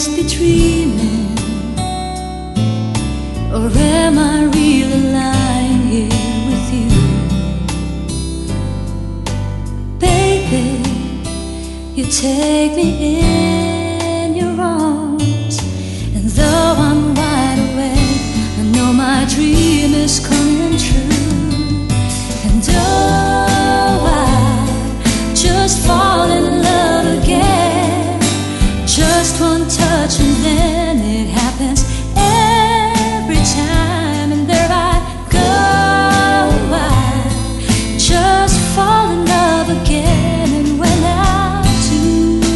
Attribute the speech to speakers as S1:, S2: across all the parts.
S1: must be dreaming, or am I really lying here with you? Baby, you take me in your arms, and though I'm wide awake, I know my dream is coming true. And oh, I just fall in love again. Just one touch and then it happens every time. And there I go, I just fall in love again. And when I do,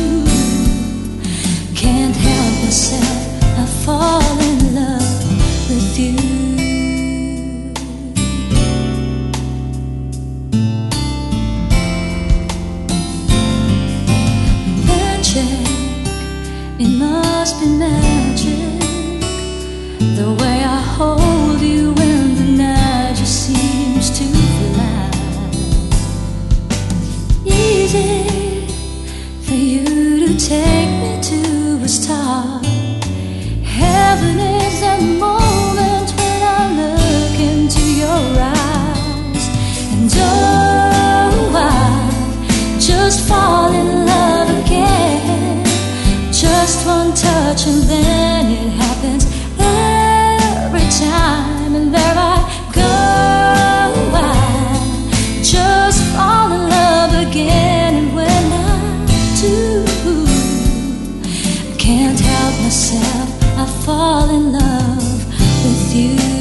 S1: can't help myself, I fall in love with you. It must be magic, the way I hold you when the night just seems to fly. Easy for you to take me to a star. Heaven is that moment when I look into your eyes. And oh, I just fall in love again. Just one touch and then it happens every time. And there I go, I just fall in love again. And when I do, I can't help myself, I fall in love with you.